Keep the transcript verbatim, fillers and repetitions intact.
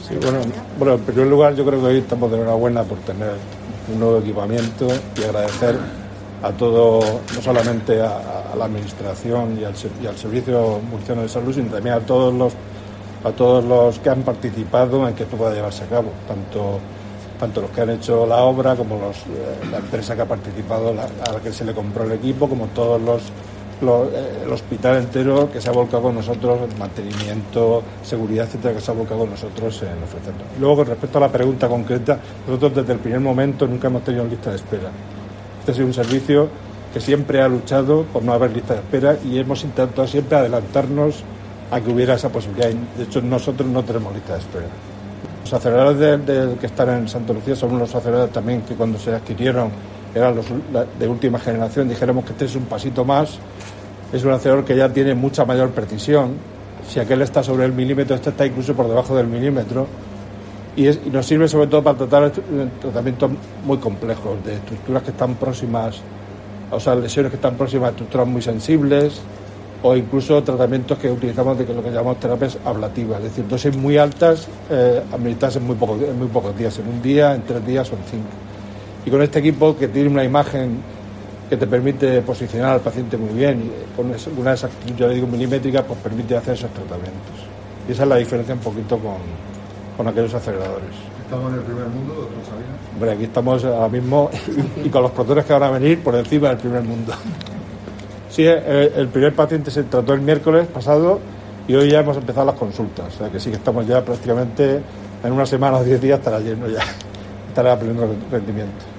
Sí, bueno, bueno, en primer lugar yo creo que hoy estamos de enhorabuena por tener un nuevo equipamiento y agradecer a todo, no solamente a, a la administración y al, y al Servicio Murciano de Salud, sino también a todos los a todos los que han participado en que esto pueda llevarse a cabo, tanto tanto los que han hecho la obra como los, eh, la empresa que ha participado, la, a la que se le compró el equipo, como todos los, los eh, el hospital entero que se ha volcado con nosotros, el mantenimiento, seguridad, etcétera, que se ha volcado con nosotros en ofrecerlo. Luego, con respecto a la pregunta concreta, nosotros desde el primer momento nunca hemos tenido lista de espera. Este ha sido un servicio que siempre ha luchado por no haber lista de espera y hemos intentado siempre adelantarnos a que hubiera esa posibilidad. De hecho, nosotros no tenemos lista de espera. Los aceleradores de, de, que están en Santa Lucía son unos aceleradores también que cuando se adquirieron eran los de última generación. Dijéramos que este es un pasito más. Es un acelerador que ya tiene mucha mayor precisión. Si aquel está sobre el milímetro, este está incluso por debajo del milímetro. Y, es, y nos sirve sobre todo para tratar tratamientos muy complejos, de estructuras que están próximas, o sea, lesiones que están próximas a estructuras muy sensibles, o incluso tratamientos que utilizamos de lo que llamamos terapias ablativas, es decir, dosis muy altas, eh, administradas en muy, poco, en muy pocos días, en un día, en tres días o en cinco. Y con este equipo que tiene una imagen que te permite posicionar al paciente muy bien, y con una exactitud, yo le digo, milimétrica, pues permite hacer esos tratamientos. Y esa es la diferencia un poquito con, con aquellos aceleradores. ¿Estamos en el primer mundo, doctor Sabina? Hombre, aquí estamos ahora mismo, y, y con los protores que van a venir, por encima del primer mundo. Sí, el primer paciente se trató el miércoles pasado y hoy ya hemos empezado las consultas, o sea que sí que estamos ya prácticamente en una semana o diez días estará lleno ya, estará a pleno rendimiento.